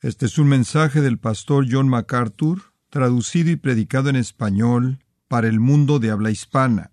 Este es un mensaje del pastor John MacArthur, traducido y predicado en español para el mundo de habla hispana.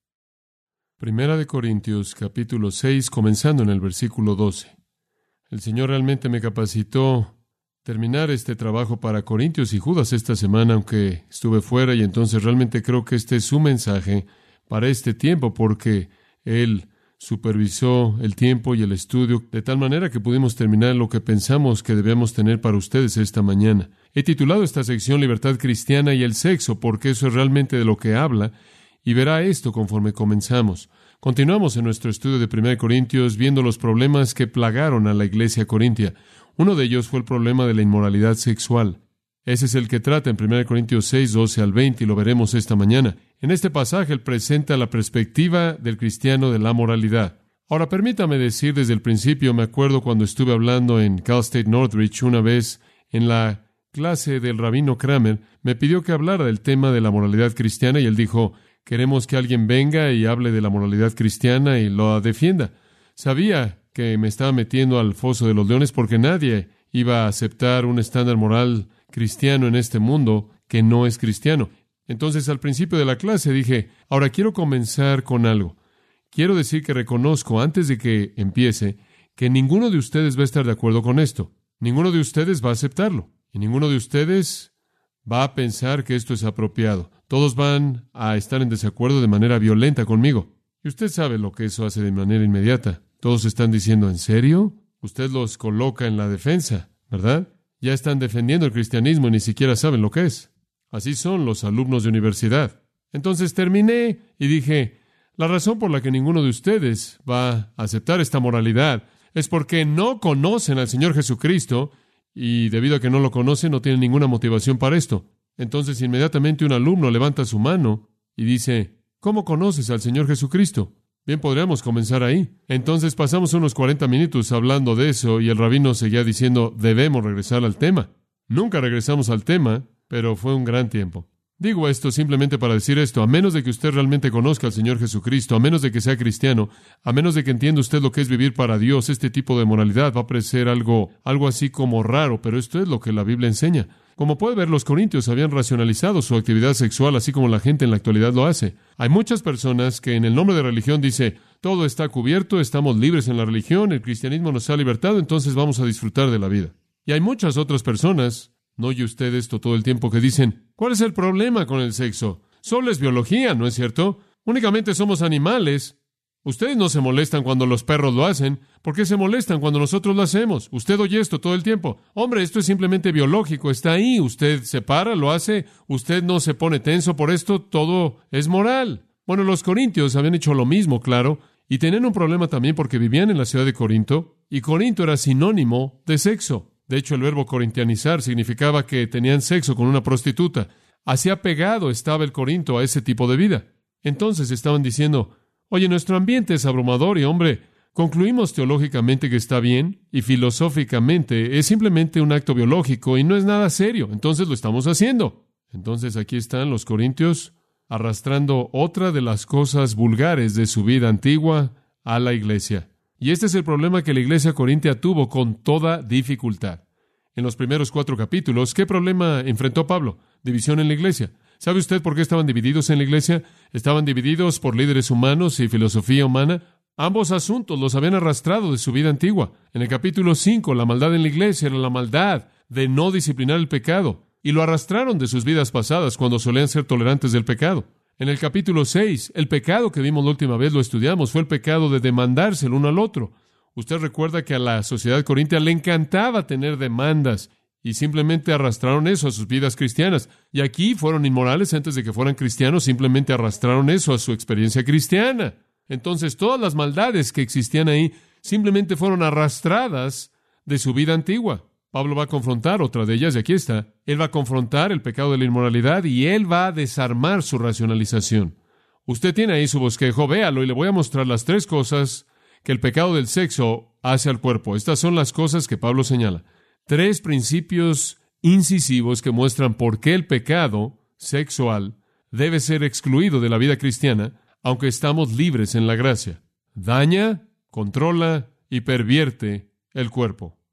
Primera de Corintios, capítulo 6, comenzando en el versículo 12. El Señor realmente me capacitó terminar este trabajo para Corintios y Judas esta semana, aunque estuve fuera, y entonces realmente creo que este es su mensaje para este tiempo, porque Él supervisó el tiempo y el estudio de tal manera que pudimos terminar lo que pensamos que debemos tener para ustedes esta mañana. He titulado esta sección Libertad Cristiana y el Sexo, porque eso es realmente de lo que habla, y verá esto conforme comenzamos. Continuamos en nuestro estudio de 1 Corintios viendo los problemas que plagaron a la iglesia corintia. Uno de ellos fue el problema de la inmoralidad sexual. Ese es el que trata en 1 Corintios 6, 12 al 20, y lo veremos esta mañana. En este pasaje, él presenta la perspectiva del cristiano de la moralidad. Ahora, permítame decir desde el principio, me acuerdo cuando estuve hablando en Cal State Northridge una vez en la clase del rabino Kramer, me pidió que hablara del tema de la moralidad cristiana, y él dijo, queremos que alguien venga y hable de la moralidad cristiana y lo defienda. Sabía que me estaba metiendo al foso de los leones porque nadie iba a aceptar un estándar moral cristiano en este mundo que no es cristiano. Entonces, al principio de la clase dije, ahora quiero comenzar con algo. Quiero decir que reconozco, antes de que empiece, que ninguno de ustedes va a estar de acuerdo con esto. Ninguno de ustedes va a aceptarlo. Y ninguno de ustedes va a pensar que esto es apropiado. Todos van a estar en desacuerdo de manera violenta conmigo. Y usted sabe lo que eso hace de manera inmediata. Todos están diciendo, ¿en serio? Usted los coloca en la defensa, ¿verdad? Ya están defendiendo el cristianismo y ni siquiera saben lo que es. Así son los alumnos de universidad. Entonces terminé y dije, la razón por la que ninguno de ustedes va a aceptar esta moralidad es porque no conocen al Señor Jesucristo y debido a que no lo conocen no tienen ninguna motivación para esto. Entonces inmediatamente un alumno levanta su mano y dice, ¿cómo conoces al Señor Jesucristo? Bien, podríamos comenzar ahí. Entonces pasamos unos 40 minutos hablando de eso y el rabino seguía diciendo, debemos regresar al tema. Nunca regresamos al tema, pero fue un gran tiempo. Digo esto simplemente para decir esto, a menos de que usted realmente conozca al Señor Jesucristo, a menos de que sea cristiano, a menos de que entienda usted lo que es vivir para Dios, este tipo de moralidad va a parecer algo así como raro, pero esto es lo que la Biblia enseña. Como puede ver, los corintios habían racionalizado su actividad sexual, así como la gente en la actualidad lo hace. Hay muchas personas que en el nombre de religión dice, todo está cubierto, estamos libres en la religión, el cristianismo nos ha libertado, entonces vamos a disfrutar de la vida. Y hay muchas otras personas, ¿no oye usted esto todo el tiempo?, que dicen, ¿cuál es el problema con el sexo? Solo es biología, ¿no es cierto? Únicamente somos animales. Ustedes no se molestan cuando los perros lo hacen. ¿Por qué se molestan cuando nosotros lo hacemos? Usted oye esto todo el tiempo. Hombre, esto es simplemente biológico, está ahí. Usted se para, lo hace. Usted no se pone tenso por esto, todo es moral. Bueno, los corintios habían hecho lo mismo, claro, y tenían un problema también porque vivían en la ciudad de Corinto, y Corinto era sinónimo de sexo. De hecho, el verbo corintianizar significaba que tenían sexo con una prostituta. Así apegado estaba el Corinto a ese tipo de vida. Entonces estaban diciendo, oye, nuestro ambiente es abrumador y, hombre, concluimos teológicamente que está bien y filosóficamente es simplemente un acto biológico y no es nada serio. Entonces lo estamos haciendo. Entonces aquí están los corintios arrastrando otra de las cosas vulgares de su vida antigua a la iglesia. Y este es el problema que la iglesia corintia tuvo con toda dificultad. En los primeros 4 capítulos, ¿qué problema enfrentó Pablo? División en la iglesia. ¿Sabe usted por qué estaban divididos en la iglesia? Estaban divididos por líderes humanos y filosofía humana. Ambos asuntos los habían arrastrado de su vida antigua. En el capítulo 5, la maldad en la iglesia era la maldad de no disciplinar el pecado. Y lo arrastraron de sus vidas pasadas cuando solían ser tolerantes del pecado. En el capítulo 6, el pecado que vimos la última vez, lo estudiamos, fue el pecado de demandarse el uno al otro. Usted recuerda que a la sociedad corintia le encantaba tener demandas y simplemente arrastraron eso a sus vidas cristianas. Y aquí fueron inmorales antes de que fueran cristianos, simplemente arrastraron eso a su experiencia cristiana. Entonces, todas las maldades que existían ahí simplemente fueron arrastradas de su vida antigua. Pablo va a confrontar otra de ellas, y aquí está. Él va a confrontar el pecado de la inmoralidad y él va a desarmar su racionalización. Usted tiene ahí su bosquejo, véalo, y le voy a mostrar las 3 cosas que el pecado del sexo hace al cuerpo. Estas son las cosas que Pablo señala. 3 principios incisivos que muestran por qué el pecado sexual debe ser excluido de la vida cristiana, aunque estamos libres en la gracia. Daña, controla y pervierte el cuerpo.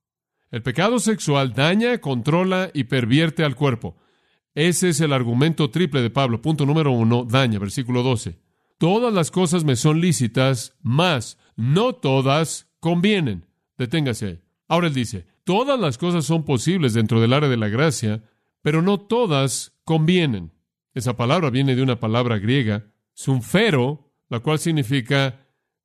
El pecado sexual daña, controla y pervierte al cuerpo. Ese es el argumento triple de Pablo. Punto número 1, daña, versículo 12. Todas las cosas me son lícitas, mas no todas convienen. Deténgase ahí. Ahora él dice, todas las cosas son posibles dentro del área de la gracia, pero no todas convienen. Esa palabra viene de una palabra griega, sunfero, la cual significa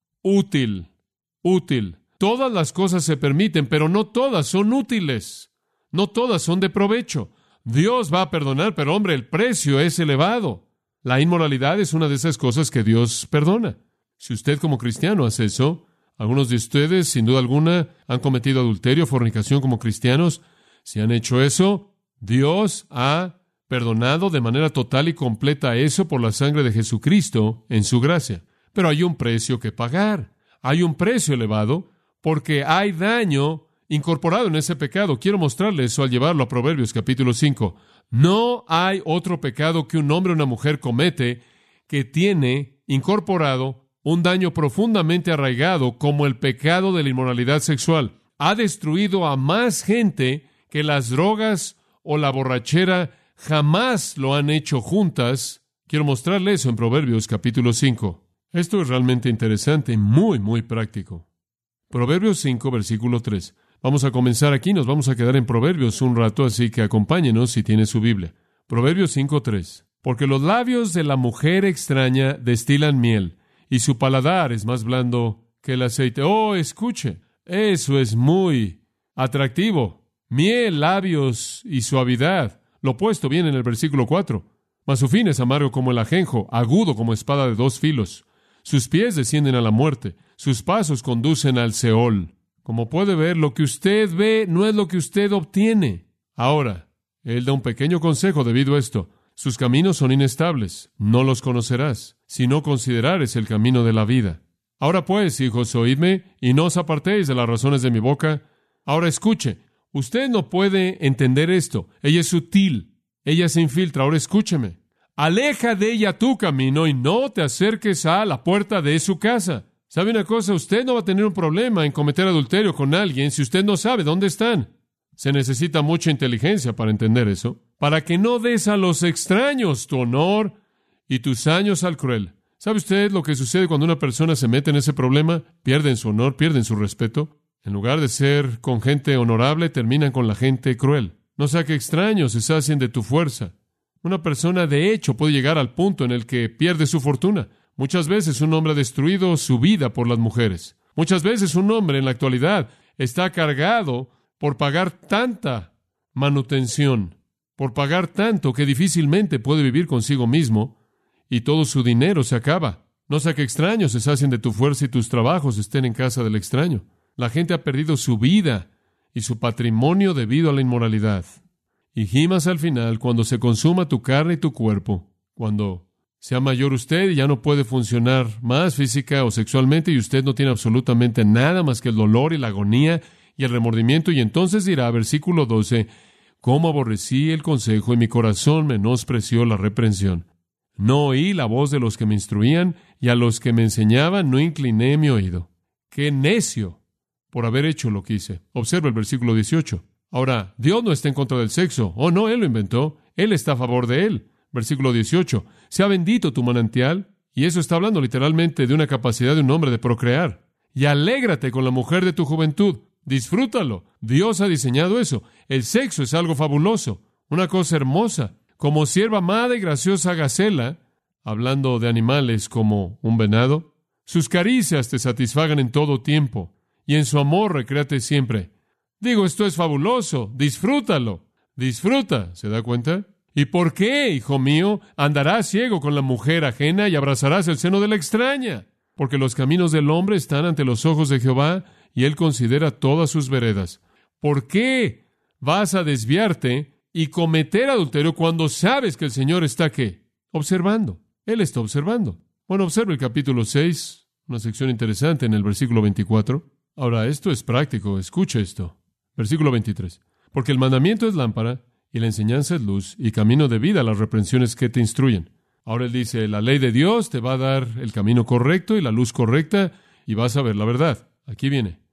útil, útil. Todas las cosas se permiten, pero no todas son útiles. No todas son de provecho. Dios va a perdonar, pero hombre, el precio es elevado. La inmoralidad es una de esas cosas que Dios perdona. Si usted como cristiano hace eso, algunos de ustedes, sin duda alguna, han cometido adulterio, fornicación como cristianos. Si han hecho eso, Dios ha perdonado de manera total y completa eso por la sangre de Jesucristo en su gracia. Pero hay un precio que pagar. Hay un precio elevado porque hay daño incorporado en ese pecado. Quiero mostrarle eso al llevarlo a Proverbios capítulo 5. No hay otro pecado que un hombre o una mujer comete que tiene incorporado un daño profundamente arraigado como el pecado de la inmoralidad sexual. Ha destruido a más gente que las drogas o la borrachera jamás lo han hecho juntas. Quiero mostrarle eso en Proverbios capítulo 5. Esto es realmente interesante y muy, muy práctico. Proverbios 5, versículo 3. Vamos a comenzar aquí, nos vamos a quedar en Proverbios un rato, así que acompáñenos si tiene su Biblia. Proverbios 5, 3. Porque los labios de la mujer extraña destilan miel, y su paladar es más blando que el aceite. Oh, escuche, eso es muy atractivo. Miel, labios y suavidad. Lo opuesto viene en el versículo 4. Mas su fin es amargo como el ajenjo, agudo como espada de 2 filos. Sus pies descienden a la muerte, sus pasos conducen al Seol. Como puede ver, lo que usted ve no es lo que usted obtiene. Ahora, él da un pequeño consejo debido a esto. Sus caminos son inestables, no los conocerás, si no considerares el camino de la vida. Ahora pues, hijos, oídme, y no os apartéis de las razones de mi boca. Ahora escuche, usted no puede entender esto. Ella es sutil, ella se infiltra. Ahora escúcheme. Aleja de ella tu camino y no te acerques a la puerta de su casa. ¿Sabe una cosa? Usted no va a tener un problema en cometer adulterio con alguien si usted no sabe dónde están. Se necesita mucha inteligencia para entender eso. Para que no des a los extraños tu honor y tus años al cruel. ¿Sabe usted lo que sucede cuando una persona se mete en ese problema? Pierden su honor, pierden su respeto. En lugar de ser con gente honorable, terminan con la gente cruel. No sea que extraños se sacien de tu fuerza. Una persona, de hecho, puede llegar al punto en el que pierde su fortuna. Muchas veces un hombre ha destruido su vida por las mujeres. Muchas veces un hombre en la actualidad está cargado por pagar tanta manutención, por pagar tanto que difícilmente puede vivir consigo mismo y todo su dinero se acaba. No sea que extraños se sacien de tu fuerza y tus trabajos estén en casa del extraño. La gente ha perdido su vida y su patrimonio debido a la inmoralidad. Y gimas al final cuando se consuma tu carne y tu cuerpo, cuando sea mayor usted y ya no puede funcionar más física o sexualmente y usted no tiene absolutamente nada más que el dolor y la agonía y el remordimiento, y entonces dirá, versículo 12, cómo aborrecí el consejo y mi corazón menospreció la reprensión. No oí la voz de los que me instruían y a los que me enseñaban no incliné mi oído. ¡Qué necio por haber hecho lo que hice! Observa el versículo 18. Ahora, Dios no está en contra del sexo. Oh, no, Él lo inventó. Él está a favor de él. Versículo 18. Sea bendito tu manantial. Y eso está hablando literalmente de una capacidad de un hombre de procrear. Y alégrate con la mujer de tu juventud. Disfrútalo. Dios ha diseñado eso. El sexo es algo fabuloso. Una cosa hermosa. Como sierva amada y graciosa gacela, hablando de animales como un venado, sus caricias te satisfagan en todo tiempo. Y en su amor recréate siempre. Digo, esto es fabuloso. Disfrútalo. Disfruta. ¿Se da cuenta? ¿Y por qué, hijo mío, andarás ciego con la mujer ajena y abrazarás el seno de la extraña? Porque los caminos del hombre están ante los ojos de Jehová y Él considera todas sus veredas. ¿Por qué vas a desviarte y cometer adulterio cuando sabes que el Señor está, ¿qué? Observando. Él está observando. Bueno, observa el capítulo 6, una sección interesante en el versículo 24. Ahora, esto es práctico. Escucha esto. Versículo 23. Porque el mandamiento es lámpara, y la enseñanza es luz, y camino de vida a las reprensiones que te instruyen. Ahora él dice, la ley de Dios te va a dar el camino correcto y la luz correcta, y vas a ver la verdad. Aquí viene.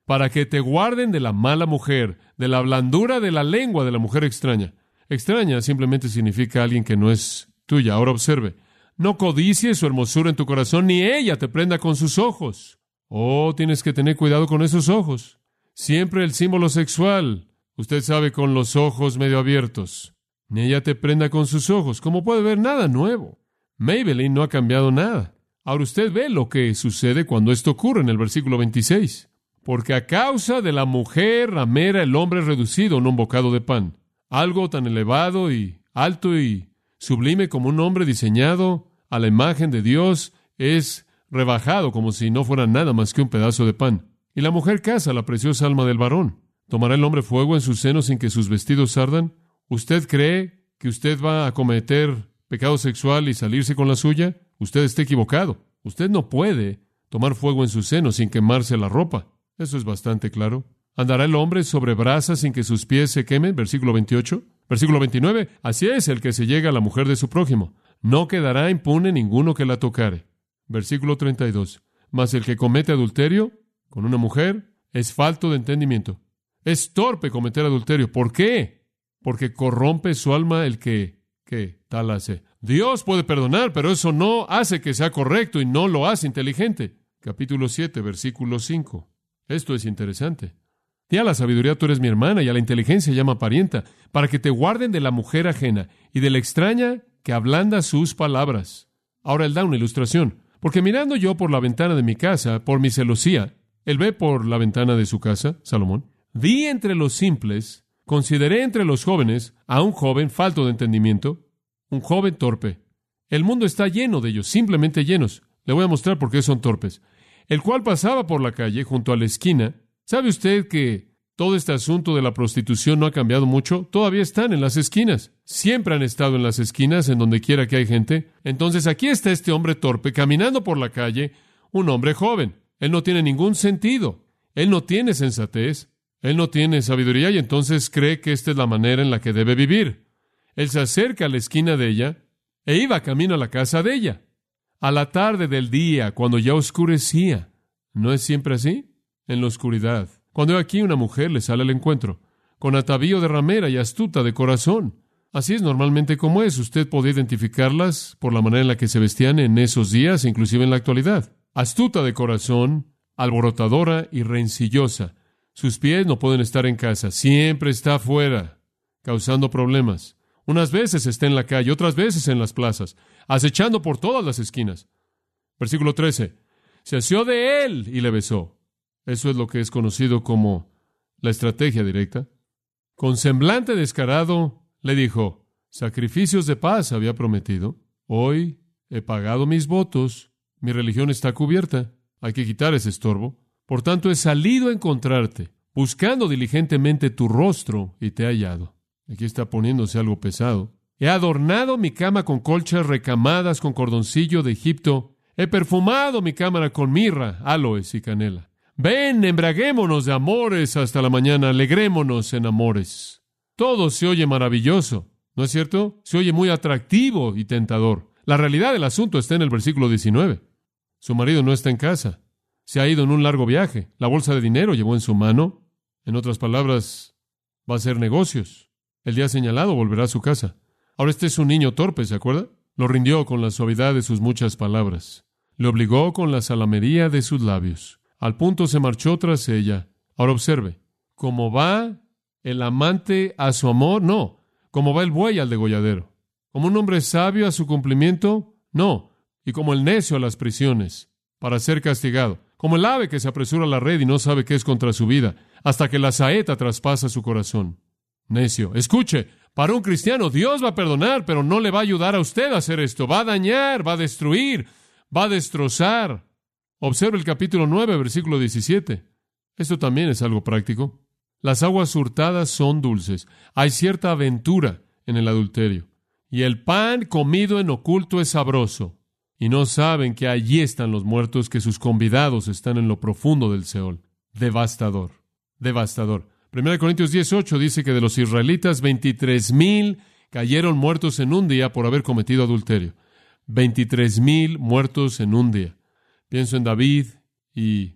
para que te guarden de la mala mujer, de la blandura de la lengua de la mujer extraña. Extraña simplemente significa alguien que no es tuya. Ahora observe, no codicies su hermosura en tu corazón, ni ella te prenda con sus ojos. Oh, tienes que tener cuidado con esos ojos. Siempre el símbolo sexual, usted sabe, con los ojos medio abiertos. Ni ella te prenda con sus ojos. Como puede ver, nada nuevo. Maybelline no ha cambiado nada. Ahora usted ve lo que sucede cuando esto ocurre en el versículo 26. Porque a causa de la mujer ramera el hombre es reducido en un bocado de pan. Algo tan elevado y alto y sublime como un hombre diseñado a la imagen de Dios es rebajado como si no fuera nada más que un pedazo de pan. Y la mujer caza la preciosa alma del varón. ¿Tomará el hombre fuego en sus senos sin que sus vestidos ardan? ¿Usted cree que usted va a cometer pecado sexual y salirse con la suya? Usted está equivocado. Usted no puede tomar fuego en sus senos sin quemarse la ropa. Eso es bastante claro. ¿Andará el hombre sobre brasas sin que sus pies se quemen? Versículo 28. Versículo 29. Así es el que se llega a la mujer de su prójimo. No quedará impune ninguno que la tocare. Versículo 32. Mas el que comete adulterio con una mujer es falto de entendimiento. Es torpe cometer adulterio. ¿Por qué? Porque corrompe su alma el que tal hace. Dios puede perdonar, pero eso no hace que sea correcto y no lo hace inteligente. Capítulo 7, versículo 5. Esto es interesante. Di a la sabiduría, tú eres mi hermana, y a la inteligencia llama parienta, para que te guarden de la mujer ajena y de la extraña que ablanda sus palabras. Ahora él da una ilustración. Porque mirando yo por la ventana de mi casa, por mi celosía, él ve por la ventana de su casa, Salomón, vi entre los simples, consideré entre los jóvenes a un joven falto de entendimiento, un joven torpe. El mundo está lleno de ellos, simplemente llenos. Le voy a mostrar por qué son torpes. El cual pasaba por la calle junto a la esquina. ¿Sabe usted que todo este asunto de la prostitución no ha cambiado mucho? Todavía están en las esquinas. Siempre han estado en las esquinas, en donde quiera que hay gente. Entonces aquí está este hombre torpe caminando por la calle, un hombre joven. Él no tiene ningún sentido. Él no tiene sensatez. Él no tiene sabiduría y entonces cree que esta es la manera en la que debe vivir. Él se acerca a la esquina de ella e iba camino a la casa de ella. A la tarde del día, cuando ya oscurecía. ¿No es siempre así? En la oscuridad. Cuando aquí una mujer le sale al encuentro, con atavío de ramera y astuta de corazón. Así es normalmente como es. Usted puede identificarlas por la manera en la que se vestían en esos días, inclusive en la actualidad. Astuta de corazón, alborotadora y rencillosa. Sus pies no pueden estar en casa. Siempre está afuera, causando problemas. Unas veces está en la calle, otras veces en las plazas, acechando por todas las esquinas. Versículo 13. Se asió de él y le besó. Eso es lo que es conocido como la estrategia directa. Con semblante descarado le dijo, sacrificios de paz había prometido. Hoy he pagado mis votos. Mi religión está cubierta. Hay que quitar ese estorbo. Por tanto, he salido a encontrarte, buscando diligentemente tu rostro y te he hallado. Aquí está poniéndose algo pesado. He adornado mi cama con colchas recamadas con cordoncillo de Egipto. He perfumado mi cámara con mirra, aloes y canela. Ven, embriaguémonos de amores hasta la mañana, alegrémonos en amores. Todo se oye maravilloso, ¿no es cierto? Se oye muy atractivo y tentador. La realidad del asunto está en el versículo 19. Su marido no está en casa. Se ha ido en un largo viaje. La bolsa de dinero llevó en su mano. En otras palabras, va a hacer negocios. El día señalado volverá a su casa. Ahora este es un niño torpe, ¿se acuerda? Lo rindió con la suavidad de sus muchas palabras. Le obligó con la salamería de sus labios. Al punto se marchó tras ella. Ahora observe. ¿Cómo va el amante a su amor? No. ¿Cómo va el buey al degolladero? ¿Como un hombre sabio a su cumplimiento? No. Y como el necio a las prisiones, para ser castigado. Como el ave que se apresura a la red y no sabe qué es contra su vida, hasta que la saeta traspasa su corazón. Necio. Escuche, para un cristiano Dios va a perdonar, pero no le va a ayudar a usted a hacer esto. Va a dañar, va a destruir, va a destrozar. Observe el capítulo 9, versículo 17. Esto también es algo práctico. Las aguas hurtadas son dulces. Hay cierta aventura en el adulterio. Y el pan comido en oculto es sabroso. Y no saben que allí están los muertos, que sus convidados están en lo profundo del Seol. Devastador. Devastador. 1 Corintios 18 dice que de los israelitas 23,000 cayeron muertos en un día por haber cometido adulterio. 23,000 muertos en un día. Pienso en David y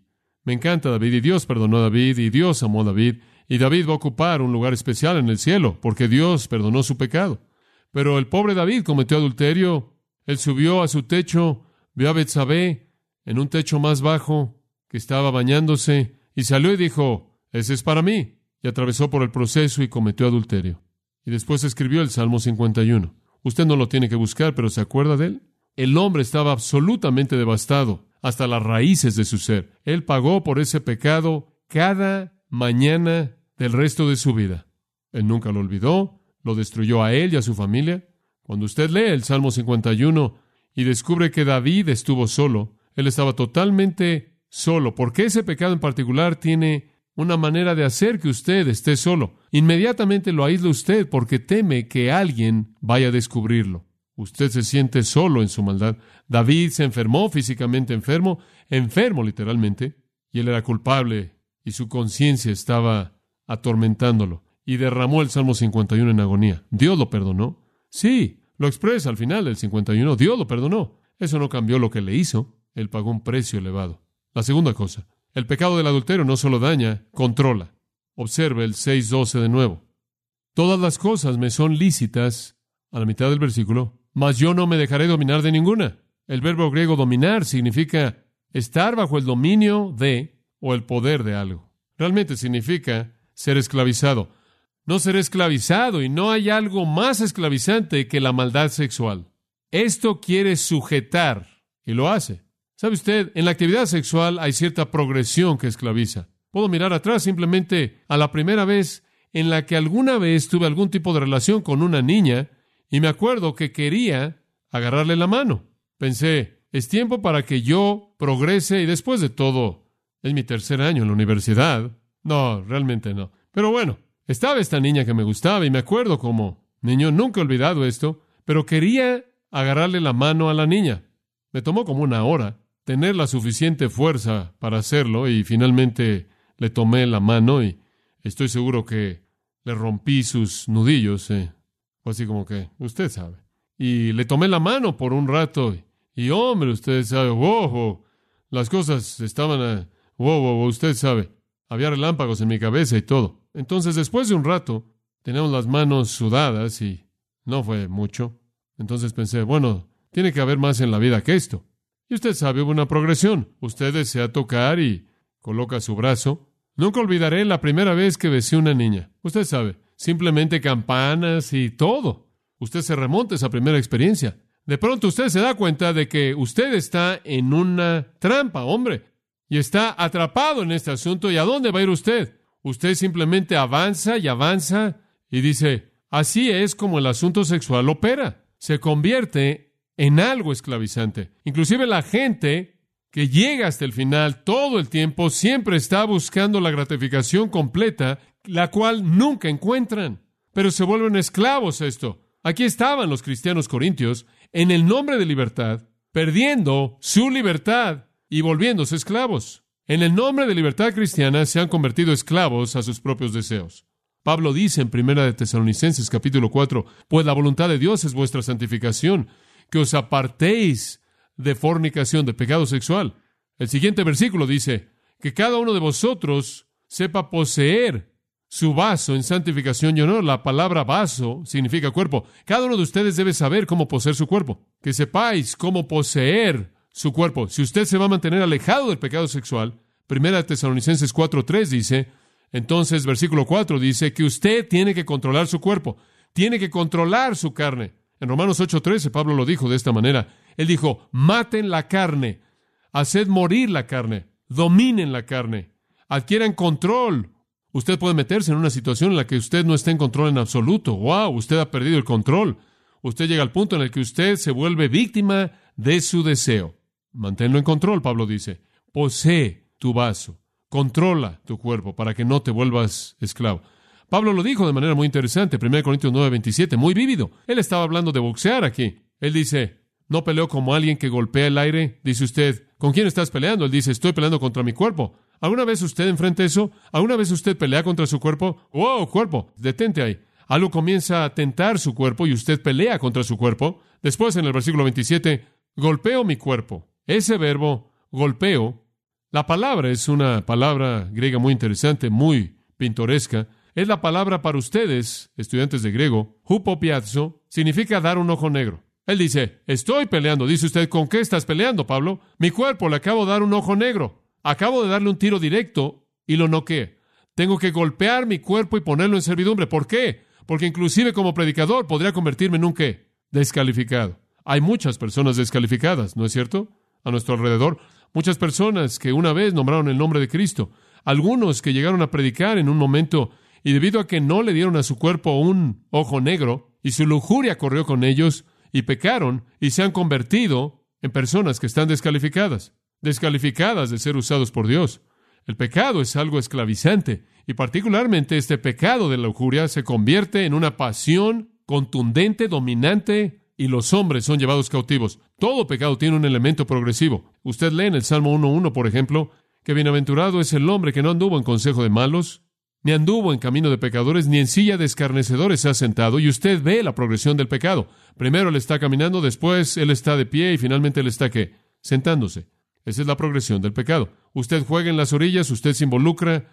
Me encanta David, y Dios perdonó a David, y Dios amó a David, y David va a ocupar un lugar especial en el cielo, porque Dios perdonó su pecado. Pero el pobre David cometió adulterio. Él subió a su techo, vio a Betsabé en un techo más bajo, que estaba bañándose, y salió y dijo, ese es para mí, y atravesó por el proceso y cometió adulterio. Y después escribió el Salmo 51. Usted no lo tiene que buscar, pero ¿se acuerda de él? El hombre estaba absolutamente devastado, hasta las raíces de su ser. Él pagó por ese pecado cada mañana del resto de su vida. Él nunca lo olvidó, lo destruyó a él y a su familia. Cuando usted lee el Salmo 51 y descubre que David estuvo solo, él estaba totalmente solo, porque ese pecado en particular tiene una manera de hacer que usted esté solo. Inmediatamente lo aísla usted porque teme que alguien vaya a descubrirlo. Usted se siente solo en su maldad. David se enfermó, físicamente enfermo literalmente, y él era culpable, y su conciencia estaba atormentándolo, y derramó el Salmo 51 en agonía. ¿Dios lo perdonó? Sí, lo expresa al final del 51. Dios lo perdonó. Eso no cambió lo que le hizo. Él pagó un precio elevado. La segunda cosa, el pecado del adulterio no solo daña, controla. Observe el 6:12 de nuevo. Todas las cosas me son lícitas, a la mitad del versículo, mas yo no me dejaré dominar de ninguna. El verbo griego dominar significa estar bajo el dominio de o el poder de algo. Realmente significa ser esclavizado. No ser esclavizado, y no hay algo más esclavizante que la maldad sexual. Esto quiere sujetar, y lo hace. ¿Sabe usted? En la actividad sexual hay cierta progresión que esclaviza. Puedo mirar atrás simplemente a la primera vez en la que alguna vez tuve algún tipo de relación con una niña, y me acuerdo que quería agarrarle la mano. Pensé, es tiempo para que yo progrese, y después de todo, es mi tercer año en la universidad. No, realmente no. Pero bueno, estaba esta niña que me gustaba, y me acuerdo como niño, nunca he olvidado esto, pero quería agarrarle la mano a la niña. Me tomó como una hora tener la suficiente fuerza para hacerlo, y finalmente le tomé la mano, y estoy seguro que le rompí sus nudillos. Fue así como que, usted sabe. Y le tomé la mano por un rato, y hombre, usted sabe, wow, las cosas estaban, wow, usted sabe, había relámpagos en mi cabeza y todo. Entonces, después de un rato, teníamos las manos sudadas, y no fue mucho. Entonces pensé, bueno, tiene que haber más en la vida que esto. Y usted sabe, hubo una progresión. Usted desea tocar y coloca su brazo. Nunca olvidaré la primera vez que besé a una niña. Usted sabe, simplemente campanas y todo. Usted se remonta a esa primera experiencia. De pronto usted se da cuenta de que usted está en una trampa, hombre, y está atrapado en este asunto. ¿Y a dónde va a ir usted? Usted simplemente avanza y dice, así es como el asunto sexual opera. Se convierte en algo esclavizante. Inclusive la gente que llega hasta el final todo el tiempo siempre está buscando la gratificación completa, la cual nunca encuentran. Pero se vuelven esclavos a esto. Aquí estaban los cristianos corintios en el nombre de libertad, perdiendo su libertad y volviéndose esclavos. En el nombre de libertad cristiana se han convertido esclavos a sus propios deseos. Pablo dice en 1 de Tesalonicenses capítulo 4, pues la voluntad de Dios es vuestra santificación, que os apartéis de fornicación, de pecado sexual. El siguiente versículo dice, que cada uno de vosotros sepa poseer su vaso en santificación y honor. La palabra vaso significa cuerpo. Cada uno de ustedes debe saber cómo poseer su cuerpo. Que sepáis cómo poseer su cuerpo. Si usted se va a mantener alejado del pecado sexual, 1 Tesalonicenses 4:3 dice, entonces versículo 4 dice que usted tiene que controlar su cuerpo, tiene que controlar su carne. En Romanos 8:13 Pablo lo dijo de esta manera. Él dijo, maten la carne, haced morir la carne, dominen la carne, adquieran control. Usted puede meterse en una situación en la que usted no está en control en absoluto. ¡Wow! Usted ha perdido el control. Usted llega al punto en el que usted se vuelve víctima de su deseo. Manténlo en control, Pablo dice. Posee tu vaso. Controla tu cuerpo para que no te vuelvas esclavo. Pablo lo dijo de manera muy interesante, 1 Corintios 9:27, muy vívido. Él estaba hablando de boxear aquí. Él dice, no peleo como alguien que golpea el aire. Dice usted, ¿con quién estás peleando? Él dice, estoy peleando contra mi cuerpo. ¿Alguna vez usted enfrenta eso? ¿Alguna vez usted pelea contra su cuerpo? ¡Wow, cuerpo! Detente ahí. Algo comienza a tentar su cuerpo y usted pelea contra su cuerpo. Después, en el versículo 27, golpeo mi cuerpo. Ese verbo, golpeo, La palabra es una palabra griega muy interesante, muy pintoresca. Es la palabra para ustedes, estudiantes de griego, hupopiazo, significa dar un ojo negro. Él dice, estoy peleando. Dice usted, ¿con qué estás peleando, Pablo? Mi cuerpo le acabo de dar un ojo negro. Acabo de darle un tiro directo y lo noqué. Tengo que golpear mi cuerpo y ponerlo en servidumbre. ¿Por qué? Porque inclusive como predicador podría convertirme en un ¿qué? Descalificado. Hay muchas personas descalificadas, ¿no es cierto? A nuestro alrededor. Muchas personas que una vez nombraron el nombre de Cristo. Algunos que llegaron a predicar en un momento y debido a que no le dieron a su cuerpo un ojo negro y su lujuria corrió con ellos y pecaron y se han convertido en personas que están descalificadas de ser usados por Dios. El pecado es algo esclavizante y particularmente este pecado de la lujuria se convierte en una pasión contundente, dominante y los hombres son llevados cautivos. Todo pecado tiene un elemento progresivo. Usted lee en el Salmo 1:1, por ejemplo, que bienaventurado es el hombre que no anduvo en consejo de malos, ni anduvo en camino de pecadores, ni en silla de escarnecedores se ha sentado, y usted ve la progresión del pecado. Primero él está caminando, después él está de pie, y finalmente él está, ¿qué? Sentándose. Esa es la progresión del pecado. Usted juega en las orillas, usted se involucra,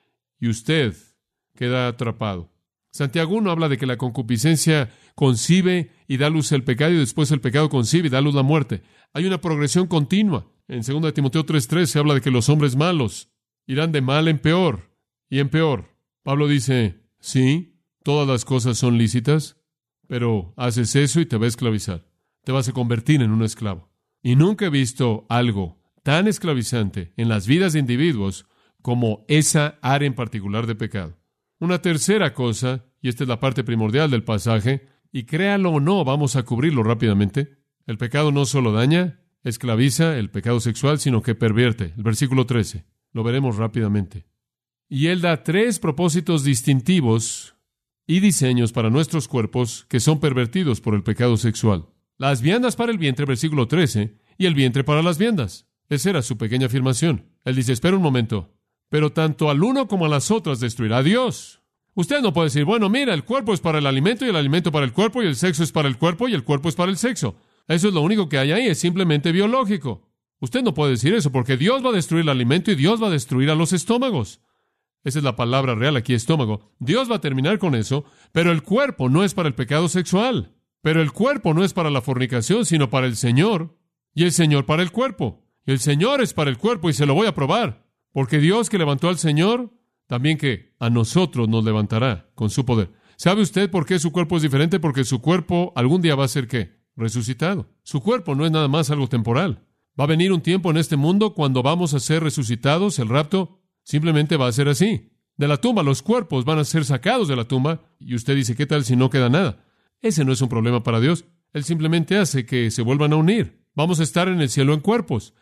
y usted queda atrapado. Santiago 1 habla de que la concupiscencia concibe y da luz al pecado, y después el pecado concibe y da luz a la muerte. Hay una progresión continua. En 2 Timoteo 3:3 se habla de que los hombres malos irán de mal en peor y en peor. Pablo dice, sí, todas las cosas son lícitas, pero haces eso y te va a esclavizar. Te vas a convertir en un esclavo. Y nunca he visto algo tan esclavizante en las vidas de individuos como esa área en particular de pecado. Una tercera cosa, y esta es la parte primordial del pasaje, y créalo o no, vamos a cubrirlo rápidamente. El pecado no solo daña, esclaviza, el pecado sexual, sino que pervierte. El versículo 13, lo veremos rápidamente. Y él da 3 propósitos distintivos y diseños para nuestros cuerpos que son pervertidos por el pecado sexual. Las viandas para el vientre, versículo 13, y el vientre para las viandas. Esa era su pequeña afirmación. Él dice, espera un momento, pero tanto al uno como a las otras destruirá Dios. Usted no puede decir, bueno, mira, el cuerpo es para el alimento y el alimento para el cuerpo y el sexo es para el cuerpo y el cuerpo es para el sexo. Eso es lo único que hay ahí, es simplemente biológico. Usted no puede decir eso porque Dios va a destruir el alimento y Dios va a destruir a los estómagos. Esa es la palabra real aquí, estómago. Dios va a terminar con eso, pero el cuerpo no es para el pecado sexual. Pero el cuerpo no es para la fornicación, sino para el Señor. Y el Señor para el cuerpo. Y el Señor es para el cuerpo y se lo voy a probar. Porque Dios que levantó al Señor, también que a nosotros nos levantará con su poder. ¿Sabe usted por qué su cuerpo es diferente? Porque su cuerpo algún día va a ser ¿qué? Resucitado. Su cuerpo no es nada más algo temporal. Va a venir un tiempo en este mundo cuando vamos a ser resucitados, el rapto simplemente va a ser así. De la tumba, los cuerpos van a ser sacados de la tumba. Y usted dice, ¿qué tal si no queda nada? Ese no es un problema para Dios. Él simplemente hace que se vuelvan a unir. Vamos a estar en el cielo en cuerpos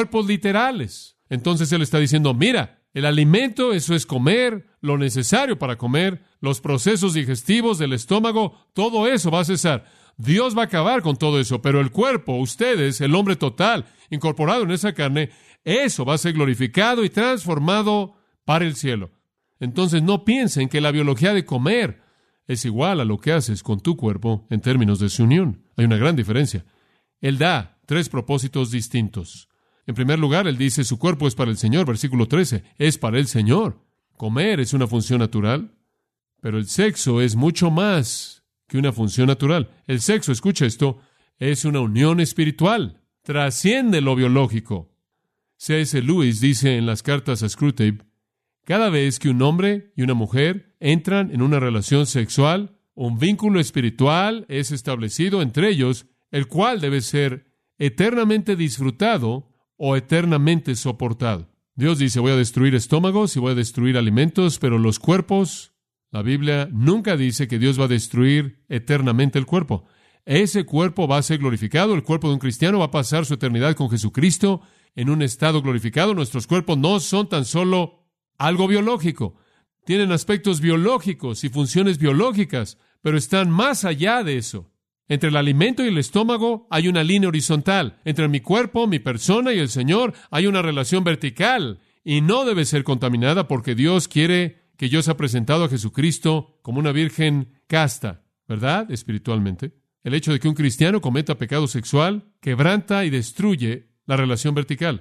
literales. Entonces Él está diciendo, mira, el alimento, eso es comer, lo necesario para comer, los procesos digestivos del estómago, todo eso va a cesar. Dios va a acabar con todo eso, pero el cuerpo, ustedes, el hombre total, incorporado en esa carne, eso va a ser glorificado y transformado para el cielo. Entonces no piensen que la biología de comer es igual a lo que haces con tu cuerpo en términos de su unión. Hay una gran diferencia. Él da 3 propósitos distintos. En primer lugar, él dice, su cuerpo es para el Señor, versículo 13, es para el Señor. Comer es una función natural, pero el sexo es mucho más que una función natural. El sexo, escucha esto, es una unión espiritual, trasciende lo biológico. C.S. Lewis dice en las cartas a Screwtape, cada vez que un hombre y una mujer entran en una relación sexual, un vínculo espiritual es establecido entre ellos, el cual debe ser eternamente disfrutado o eternamente soportado. Dios dice, voy a destruir estómagos y voy a destruir alimentos, pero los cuerpos, la Biblia nunca dice que Dios va a destruir eternamente el cuerpo. Ese cuerpo va a ser glorificado, el cuerpo de un cristiano va a pasar su eternidad con Jesucristo en un estado glorificado. Nuestros cuerpos no son tan solo algo biológico. Tienen aspectos biológicos y funciones biológicas, pero están más allá de eso. Entre el alimento y el estómago hay una línea horizontal. Entre mi cuerpo, mi persona y el Señor hay una relación vertical y no debe ser contaminada porque Dios quiere que yo sea presentado a Jesucristo como una virgen casta, ¿verdad? Espiritualmente. El hecho de que un cristiano cometa pecado sexual quebranta y destruye la relación vertical.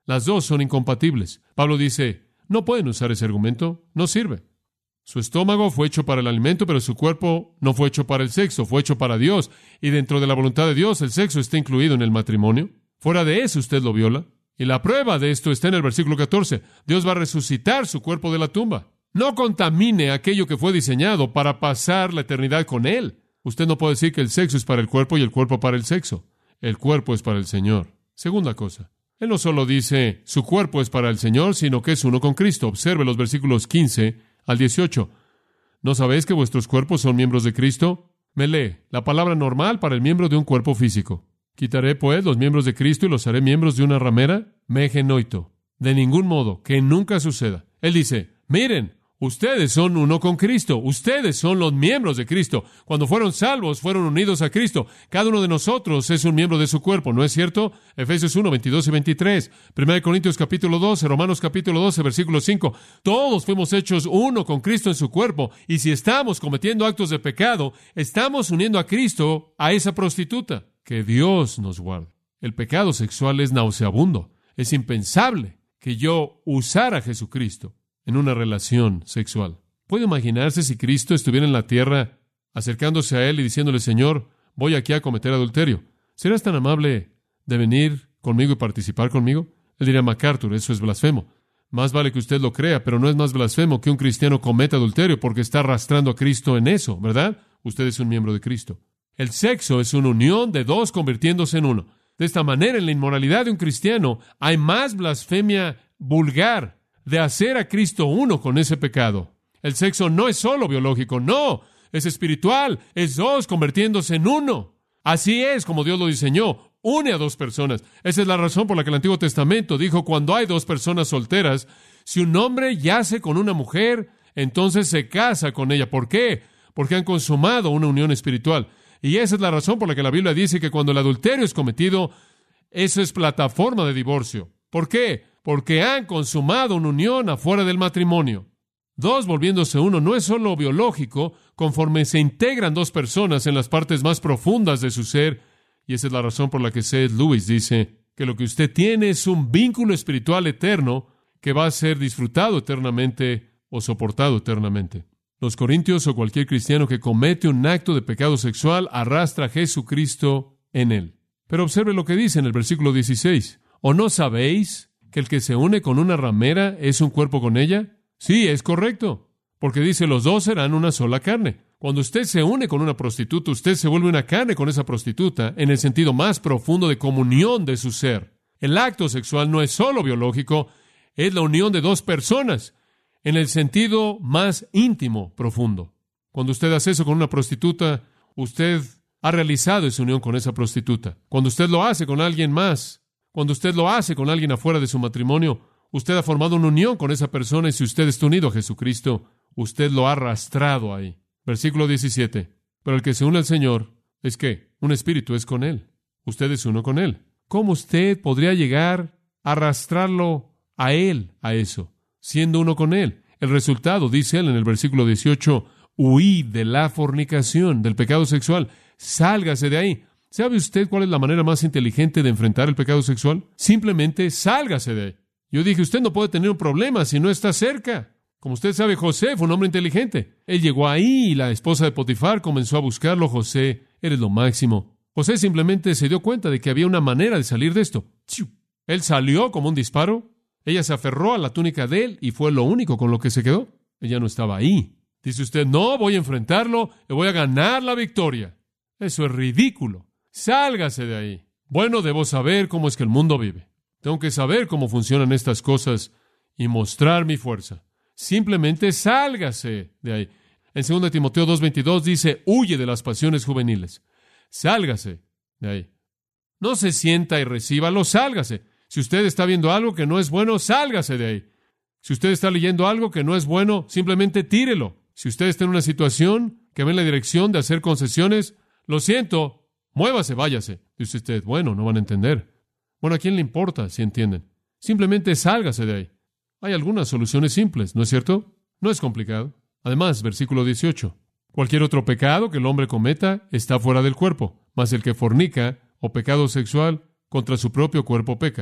Las dos son incompatibles. Pablo dice, no pueden usar ese argumento, no sirve. Su estómago fue hecho para el alimento, pero su cuerpo no fue hecho para el sexo, fue hecho para Dios. Y dentro de la voluntad de Dios, el sexo está incluido en el matrimonio. Fuera de eso, usted lo viola. Y la prueba de esto está en el versículo 14. Dios va a resucitar su cuerpo de la tumba. No contamine aquello que fue diseñado para pasar la eternidad con Él. Usted no puede decir que el sexo es para el cuerpo y el cuerpo para el sexo. El cuerpo es para el Señor. Segunda cosa. Él no solo dice su cuerpo es para el Señor, sino que es uno con Cristo. Observe los versículos 15 al 18. ¿No sabéis que vuestros cuerpos son miembros de Cristo? Me lee la palabra normal para el miembro de un cuerpo físico. ¿Quitaré, pues, los miembros de Cristo y los haré miembros de una ramera? Me genoito. De ningún modo, que nunca suceda. Él dice, miren, ustedes son uno con Cristo. Ustedes son los miembros de Cristo. Cuando fueron salvos, fueron unidos a Cristo. Cada uno de nosotros es un miembro de su cuerpo, ¿no es cierto? Efesios 1, 22 y 23. 1 Corintios capítulo 12, Romanos capítulo 12, versículo 5. Todos fuimos hechos uno con Cristo en su cuerpo. Y si estamos cometiendo actos de pecado, estamos uniendo a Cristo a esa prostituta. Que Dios nos guarde. El pecado sexual es nauseabundo. Es impensable que yo usara a Jesucristo en una relación sexual. ¿Puede imaginarse si Cristo estuviera en la tierra acercándose a Él y diciéndole, Señor, voy aquí a cometer adulterio? ¿Serás tan amable de venir conmigo y participar conmigo? Él diría, MacArthur, eso es blasfemo. Más vale que usted lo crea, pero no es más blasfemo que un cristiano cometa adulterio porque está arrastrando a Cristo en eso, ¿verdad? Usted es un miembro de Cristo. El sexo es una unión de dos convirtiéndose en uno. De esta manera, en la inmoralidad de un cristiano, hay más blasfemia vulgar de hacer a Cristo uno con ese pecado. El sexo no es solo biológico, no, es espiritual, es dos convirtiéndose en uno. Así es como Dios lo diseñó, une a dos personas. Esa es la razón por la que el Antiguo Testamento dijo, cuando hay dos personas solteras, si un hombre yace con una mujer, entonces se casa con ella. ¿Por qué? Porque han consumado una unión espiritual. Y esa es la razón por la que la Biblia dice que cuando el adulterio es cometido, eso es plataforma de divorcio. ¿Por qué? Porque han consumado una unión afuera del matrimonio. Dos volviéndose uno no es solo biológico, conforme se integran dos personas en las partes más profundas de su ser. Y esa es la razón por la que C.S. Lewis dice que lo que usted tiene es un vínculo espiritual eterno que va a ser disfrutado eternamente o soportado eternamente. Los corintios o cualquier cristiano que comete un acto de pecado sexual arrastra a Jesucristo en él. Pero observe lo que dice en el versículo 16. ¿O no sabéis que el que se une con una ramera es un cuerpo con ella? Sí, es correcto, porque dice los dos serán una sola carne. Cuando usted se une con una prostituta, usted se vuelve una carne con esa prostituta en el sentido más profundo de comunión de su ser. El acto sexual no es solo biológico, es la unión de dos personas en el sentido más íntimo, profundo. Cuando usted hace eso con una prostituta, usted ha realizado esa unión con esa prostituta. Cuando usted lo hace con alguien más, cuando usted lo hace con alguien afuera de su matrimonio, usted ha formado una unión con esa persona y si usted está unido a Jesucristo, usted lo ha arrastrado ahí. Versículo 17. Pero el que se une al Señor, ¿es qué? Un espíritu es con Él. Usted es uno con Él. ¿Cómo usted podría llegar a arrastrarlo a Él, a eso? Siendo uno con Él. El resultado, dice Él en el versículo 18, huid de la fornicación, del pecado sexual. Sálgase de ahí. ¿Sabe usted cuál es la manera más inteligente de enfrentar el pecado sexual? Simplemente sálgase de ahí. Yo dije, usted no puede tener un problema si no está cerca. Como usted sabe, José fue un hombre inteligente. Él llegó ahí y la esposa de Potifar comenzó a buscarlo. José, eres lo máximo. José simplemente se dio cuenta de que había una manera de salir de esto. Él salió como un disparo. Ella se aferró a la túnica de él y fue lo único con lo que se quedó. Ella no estaba ahí. Dice usted, no, voy a enfrentarlo y voy a ganar la victoria. Eso es ridículo. Sálgase de ahí. Bueno, debo saber cómo es que el mundo vive. Tengo que saber cómo funcionan estas cosas y mostrar mi fuerza. Simplemente sálgase de ahí. En 2 Timoteo 2:22 dice, huye de las pasiones juveniles. Sálgase de ahí. No se sienta y recíbalo, sálgase. Si usted está viendo algo que no es bueno, sálgase de ahí. Si usted está leyendo algo que no es bueno, simplemente tírelo. Si usted está en una situación que va en la dirección de hacer concesiones, lo siento, muévase, váyase. Dice usted, bueno, no van a entender. Bueno, ¿a quién le importa si entienden? Simplemente sálgase de ahí. Hay algunas soluciones simples, ¿no es cierto? No es complicado. Además, versículo 18. Cualquier otro pecado que el hombre cometa está fuera del cuerpo, mas el que fornica o pecado sexual contra su propio cuerpo peca.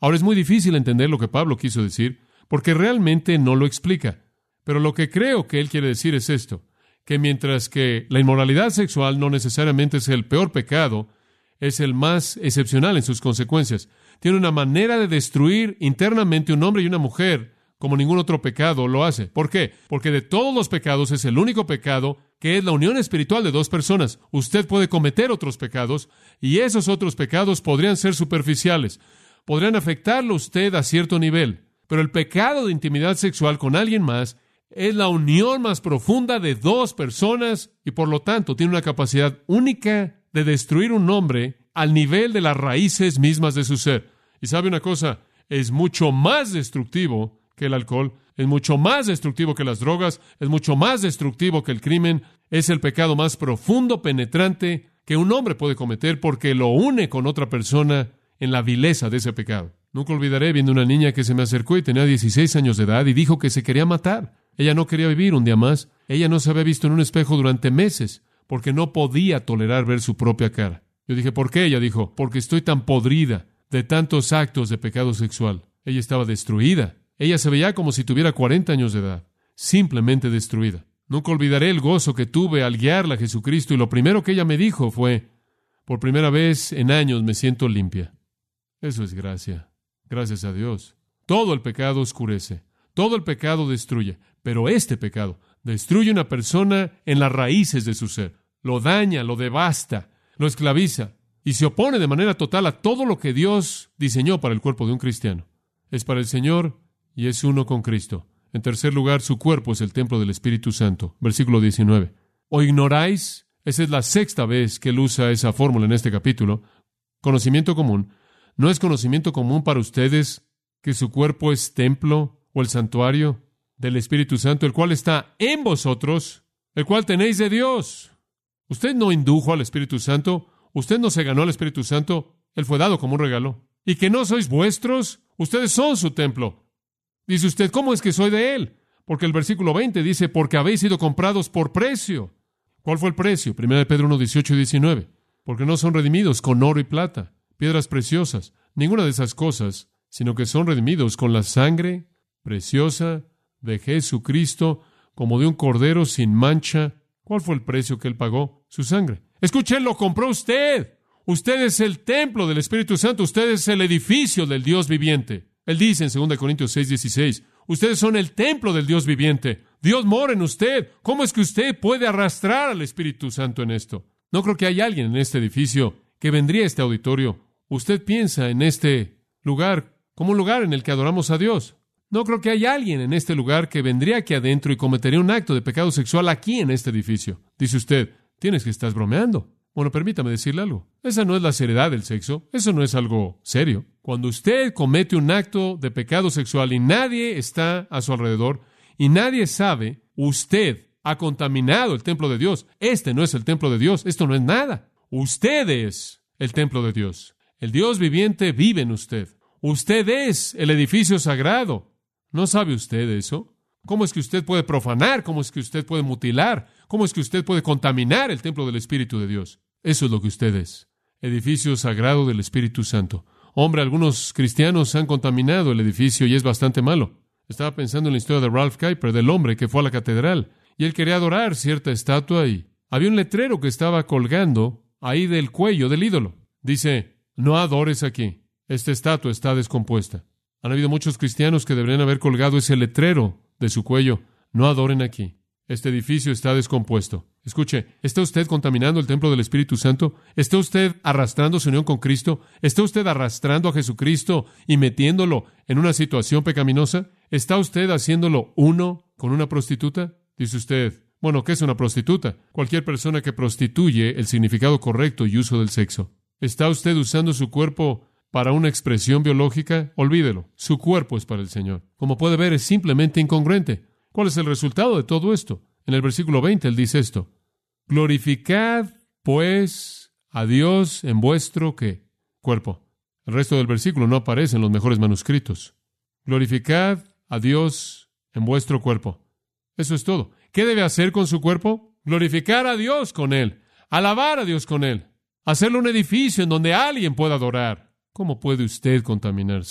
Ahora es muy difícil entender lo que Pablo quiso decir, porque realmente no lo explica. Pero lo que creo que él quiere decir es esto, que mientras que la inmoralidad sexual no necesariamente es el peor pecado, es el más excepcional en sus consecuencias. Tiene una manera de destruir internamente un hombre y una mujer como ningún otro pecado lo hace. ¿Por qué? Porque de todos los pecados es el único pecado que es la unión espiritual de dos personas. Usted puede cometer otros pecados y esos otros pecados podrían ser superficiales, podrían afectarlo a usted a cierto nivel, pero el pecado de intimidad sexual con alguien más es la unión más profunda de dos personas y por lo tanto tiene una capacidad única de destruir un hombre al nivel de las raíces mismas de su ser. Y sabe una cosa, es mucho más destructivo que el alcohol, es mucho más destructivo que las drogas, es mucho más destructivo que el crimen, es el pecado más profundo, penetrante que un hombre puede cometer porque lo une con otra persona en la vileza de ese pecado. Nunca olvidaré viendo una niña que se me acercó y tenía 16 años de edad y dijo que se quería matar. Ella no quería vivir un día más. Ella no se había visto en un espejo durante meses porque no podía tolerar ver su propia cara. Yo dije, ¿por qué? Ella dijo, porque estoy tan podrida de tantos actos de pecado sexual. Ella estaba destruida. Ella se veía como si tuviera 40 años de edad, simplemente destruida. Nunca olvidaré el gozo que tuve al guiarla a Jesucristo y lo primero que ella me dijo fue, por primera vez en años me siento limpia. Eso es gracia. Gracias a Dios. Todo el pecado oscurece, todo el pecado destruye, pero este pecado destruye una persona en las raíces de su ser. Lo daña, lo devasta, lo esclaviza y se opone de manera total a todo lo que Dios diseñó para el cuerpo de un cristiano. Es para el Señor y es uno con Cristo. En tercer lugar, su cuerpo es el templo del Espíritu Santo. Versículo 19. ¿O ignoráis? Esa es la sexta vez que él usa esa fórmula en este capítulo. Conocimiento común. ¿No es conocimiento común para ustedes que su cuerpo es templo o el santuario del Espíritu Santo, el cual está en vosotros, el cual tenéis de Dios? Usted no indujo al Espíritu Santo, usted no se ganó al Espíritu Santo, él fue dado como un regalo. ¿Y que no sois vuestros? Ustedes son su templo. Dice usted, ¿cómo es que soy de él? Porque el versículo 20 dice, porque habéis sido comprados por precio. ¿Cuál fue el precio? 1 Pedro 1, 18 y 19. Porque no son redimidos con oro y plata, piedras preciosas, ninguna de esas cosas, sino que son redimidos con la sangre preciosa de Jesucristo, como de un cordero sin mancha. ¿Cuál fue el precio que él pagó? Su sangre. Escuche, lo compró usted. Usted es el templo del Espíritu Santo. Usted es el edificio del Dios viviente. Él dice en 2 Corintios 6, 16, ustedes son el templo del Dios viviente. Dios mora en usted. ¿Cómo es que usted puede arrastrar al Espíritu Santo en esto? No creo que haya alguien en este edificio que vendría a este auditorio. Usted piensa en este lugar como un lugar en el que adoramos a Dios. No creo que haya alguien en este lugar que vendría aquí adentro y cometería un acto de pecado sexual aquí en este edificio. Dice usted, tienes que estar bromeando. Bueno, permítame decirle algo. Esa no es la seriedad del sexo. Eso no es algo serio. Cuando usted comete un acto de pecado sexual y nadie está a su alrededor y nadie sabe, usted ha contaminado el templo de Dios. Este no es el templo de Dios. Esto no es nada. Usted es el templo de Dios. El Dios viviente vive en usted. Usted es el edificio sagrado. ¿No sabe usted eso? ¿Cómo es que usted puede profanar? ¿Cómo es que usted puede mutilar? ¿Cómo es que usted puede contaminar el templo del Espíritu de Dios? Eso es lo que usted es. Edificio sagrado del Espíritu Santo. Hombre, algunos cristianos han contaminado el edificio y es bastante malo. Estaba pensando en la historia de Ralph Kuyper, del hombre que fue a la catedral, y él quería adorar cierta estatua y había un letrero que estaba colgando ahí del cuello del ídolo. Dice, no adores aquí. Esta estatua está descompuesta. Han habido muchos cristianos que deberían haber colgado ese letrero de su cuello. No adoren aquí. Este edificio está descompuesto. Escuche, ¿está usted contaminando el templo del Espíritu Santo? ¿Está usted arrastrando su unión con Cristo? ¿Está usted arrastrando a Jesucristo y metiéndolo en una situación pecaminosa? ¿Está usted haciéndolo uno con una prostituta? Dice usted, bueno, ¿qué es una prostituta? Cualquier persona que prostituye el significado correcto y uso del sexo. ¿Está usted usando su cuerpo para una expresión biológica? Olvídelo. Su cuerpo es para el Señor. Como puede ver, es simplemente incongruente. ¿Cuál es el resultado de todo esto? En el versículo 20 él dice esto. Glorificad, pues, a Dios en vuestro, ¿qué? Cuerpo. El resto del versículo no aparece en los mejores manuscritos. Glorificad a Dios en vuestro cuerpo. Eso es todo. ¿Qué debe hacer con su cuerpo? Glorificar a Dios con él. Alabar a Dios con él. Hacerlo un edificio en donde alguien pueda adorar. ¿Cómo puede usted contaminarse?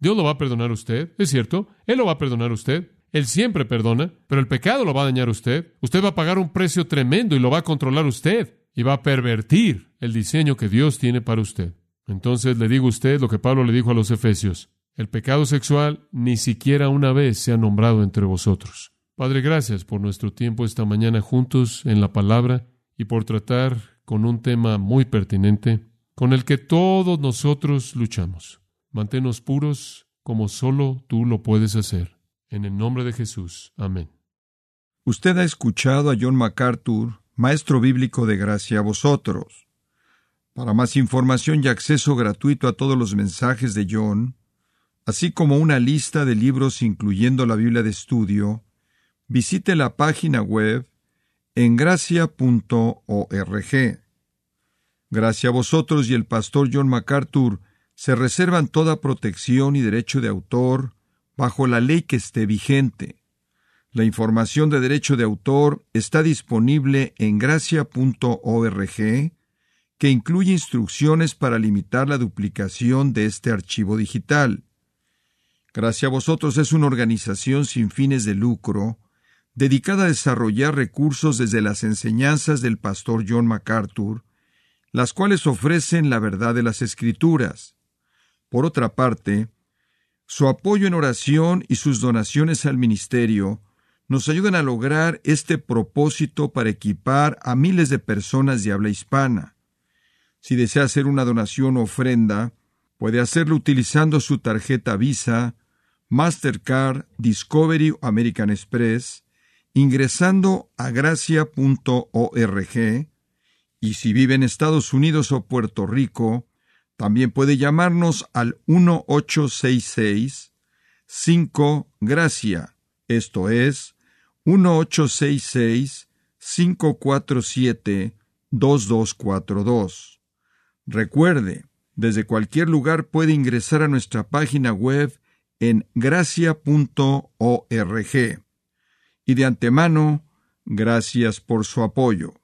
Dios lo va a perdonar a usted, es cierto, Él lo va a perdonar a usted. Él siempre perdona, pero el pecado lo va a dañar a usted. Usted va a pagar un precio tremendo y lo va a controlar usted. Y va a pervertir el diseño que Dios tiene para usted. Entonces le digo a usted lo que Pablo le dijo a los Efesios. El pecado sexual ni siquiera una vez se ha nombrado entre vosotros. Padre, gracias por nuestro tiempo esta mañana juntos en la palabra y por tratar con un tema muy pertinente con el que todos nosotros luchamos. Manténnos puros como solo tú lo puedes hacer. En el nombre de Jesús. Amén. Usted ha escuchado a John MacArthur, maestro bíblico de Gracia a Vosotros. Para más información y acceso gratuito a todos los mensajes de John, así como una lista de libros incluyendo la Biblia de estudio, visite la página web en gracia.org. Gracia a Vosotros y el pastor John MacArthur se reservan toda protección y derecho de autor bajo la ley que esté vigente. La información de derecho de autor está disponible en gracia.org, que incluye instrucciones para limitar la duplicación de este archivo digital. Gracia a Vosotros es una organización sin fines de lucro, dedicada a desarrollar recursos desde las enseñanzas del pastor John MacArthur, las cuales ofrecen la verdad de las Escrituras. Por otra parte, su apoyo en oración y sus donaciones al ministerio nos ayudan a lograr este propósito para equipar a miles de personas de habla hispana. Si desea hacer una donación o ofrenda, puede hacerlo utilizando su tarjeta Visa, Mastercard, Discovery o American Express, ingresando a gracia.org, y si vive en Estados Unidos o Puerto Rico, también puede llamarnos al 1-866-5-GRACIA, esto es, 1-866-547-2242. Recuerde, desde cualquier lugar puede ingresar a nuestra página web en gracia.org. Y de antemano, gracias por su apoyo.